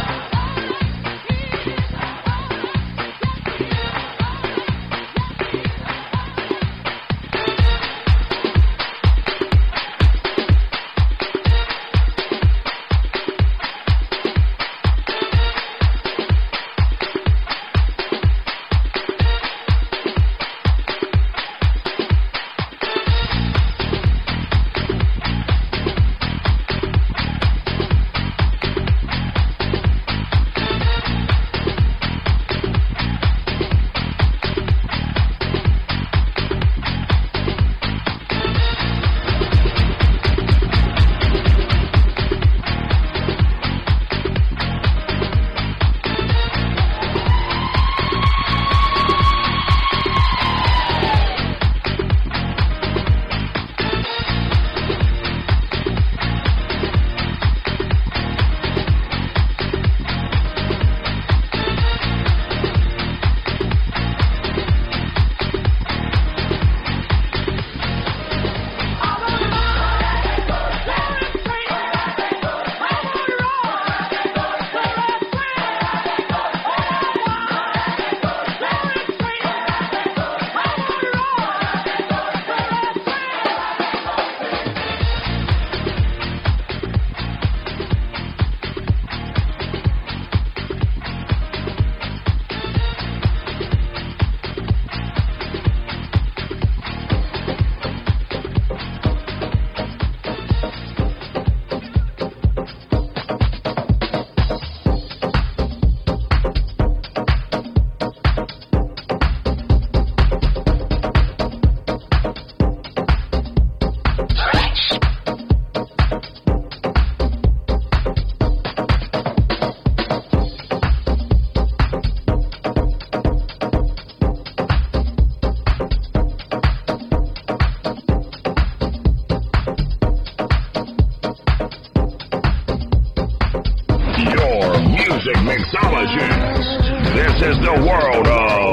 music mixologist. This is the world of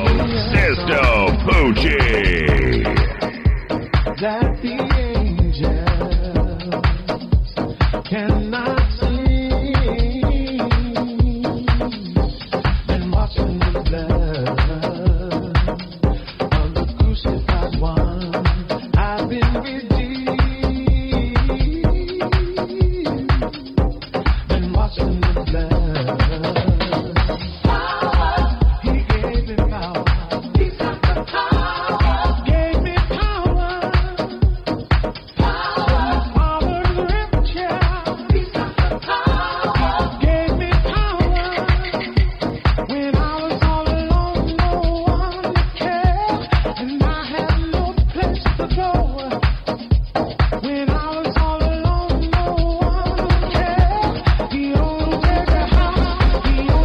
Sister Poochie. That the angels cannot see, and watching the blood of the crucified one, I've been redeemed. He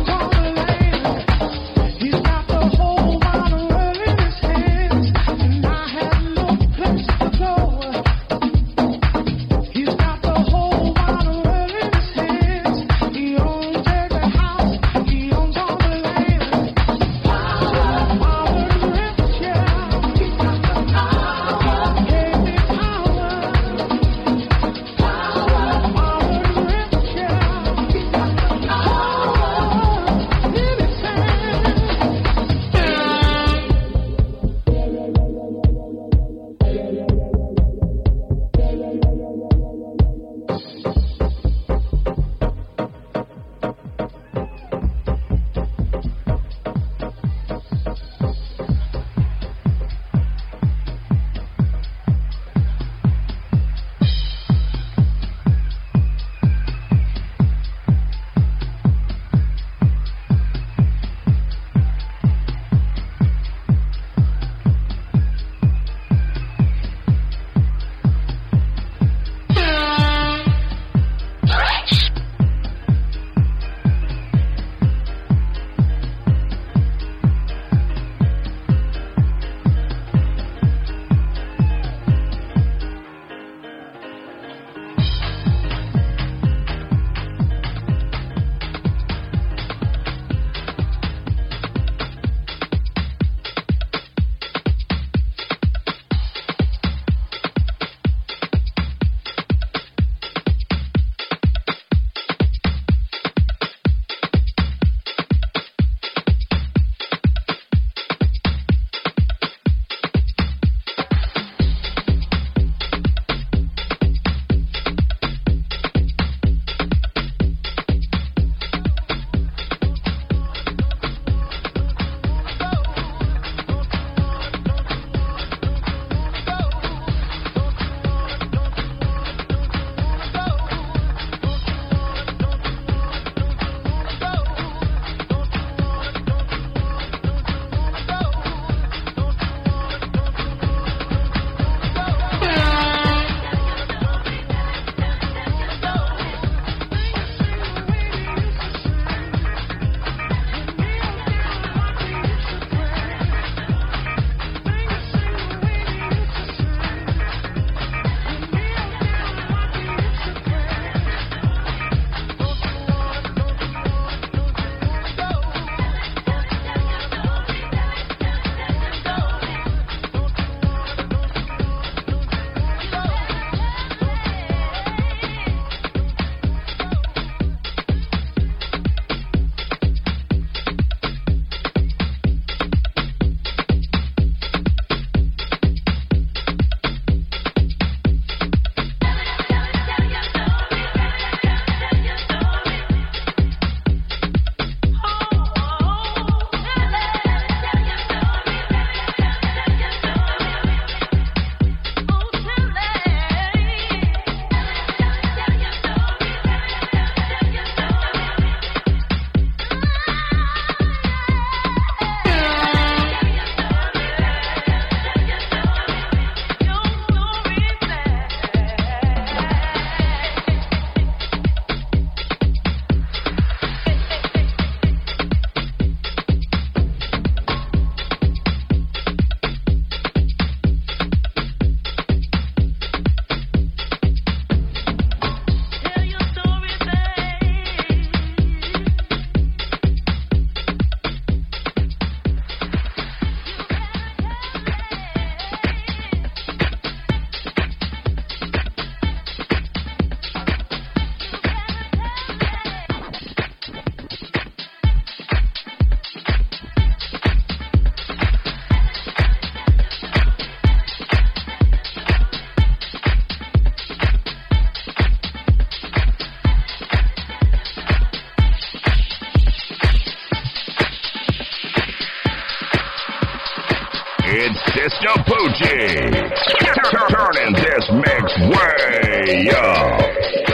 It's Sister Poochie. Turning this mix way up.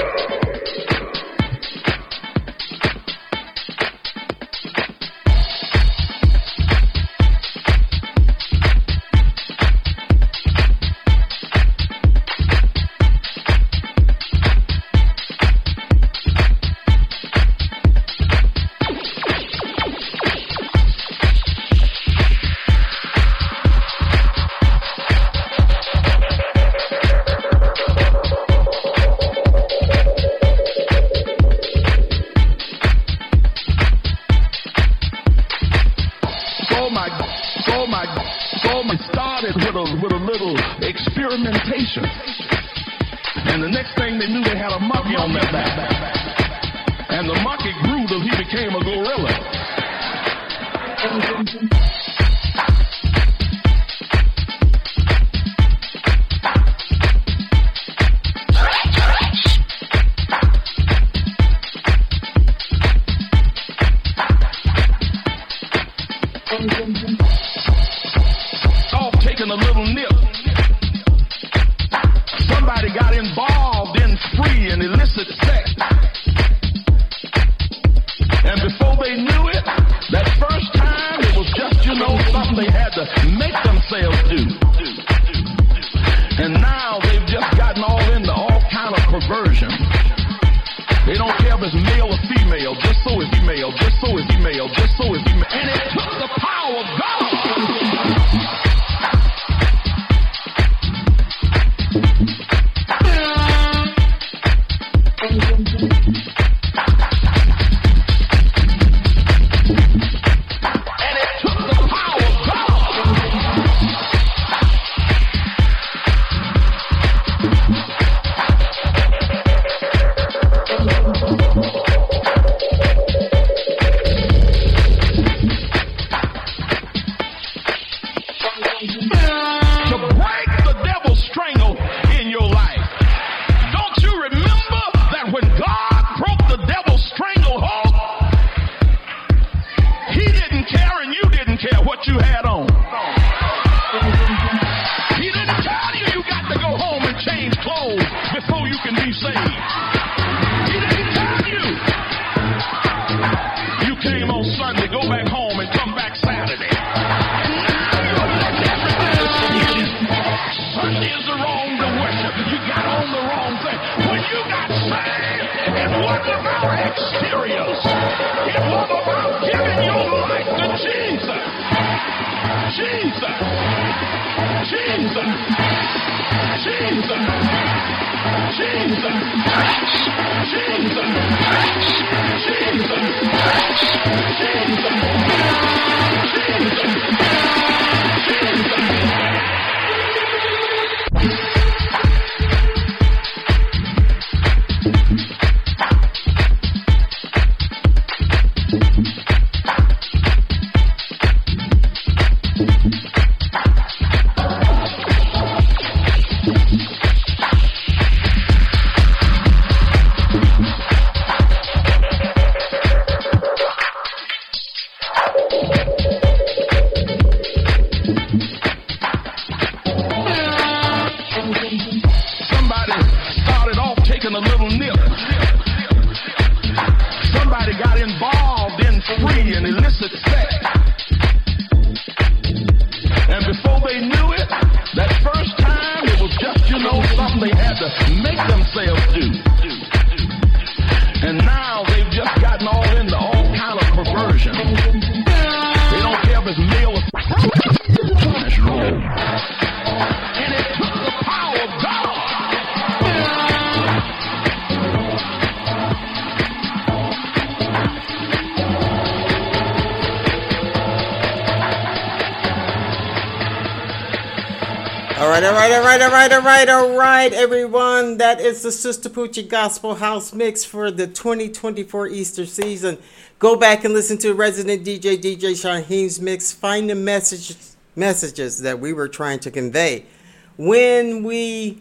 Experimentation. And the next thing they knew, they had a monkey on their back. And the monkey grew till he became a gorilla. All taking a little nip. Somebody got involved in free and illicit sex. And before they knew it, that first time it was just, you know, something they had to make themselves do. And now they've just gotten all into all kind of perversion. They don't care if it's male or female, just so it's female, just so it's female, just so it's female. And it took the power of God. Alright, alright, alright, alright, alright, alright, everyone. That is the Sister Poochie Gospel House Mix for the twenty twenty-four Easter season. Go back and listen to resident D J, D J Shaheem's mix. Find the messages, messages that we were trying to convey when we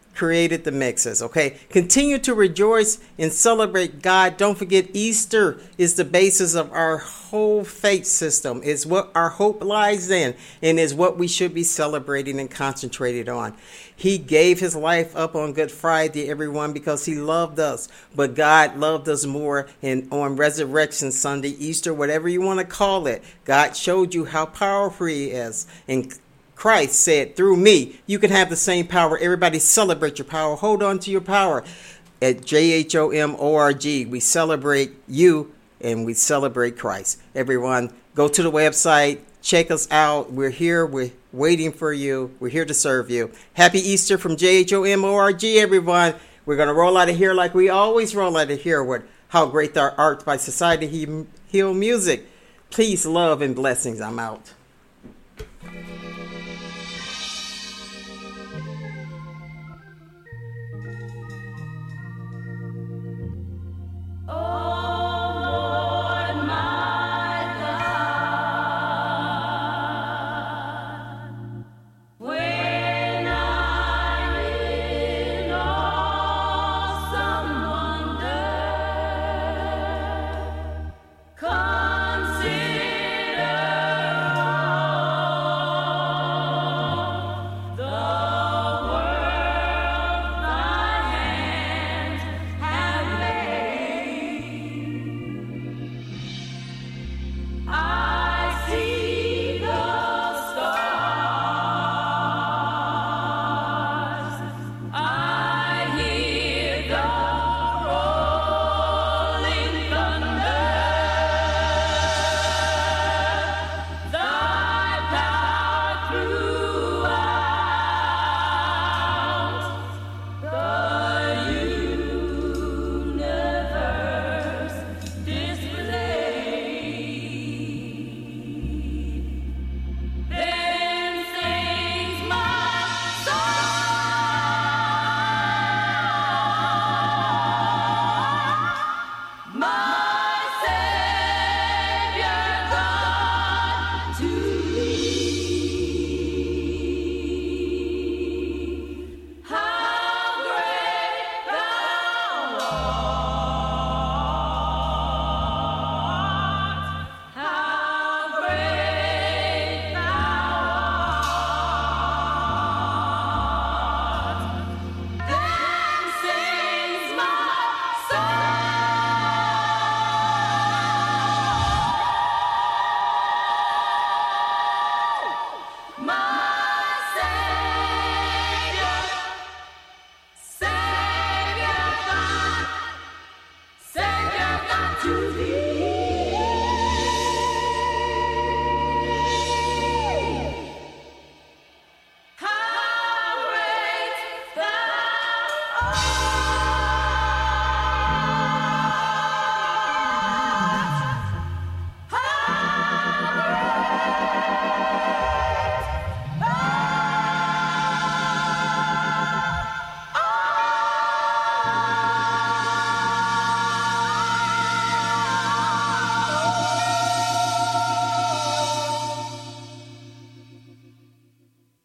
created the mixes, okay? Continue to rejoice and celebrate God. Don't forget, Easter is the basis of our whole faith system. It's what our hope lies in and is what we should be celebrating and concentrated on. He gave his life up on Good Friday, everyone, because he loved us. But God loved us more. And on Resurrection Sunday, Easter, whatever you want to call it, God showed you how powerful he is. And Christ said, through me, you can have the same power. Everybody celebrate your power. Hold on to your power. At J H O M O R G, we celebrate you and we celebrate Christ. Everyone, go to the website. Check us out. We're here. We're waiting for you. We're here to serve you. Happy Easter from J H O M O R G, everyone. We're going to roll out of here like we always roll out of here with How Great Thou Art by Society Heal Music. Peace, love, and blessings. I'm out.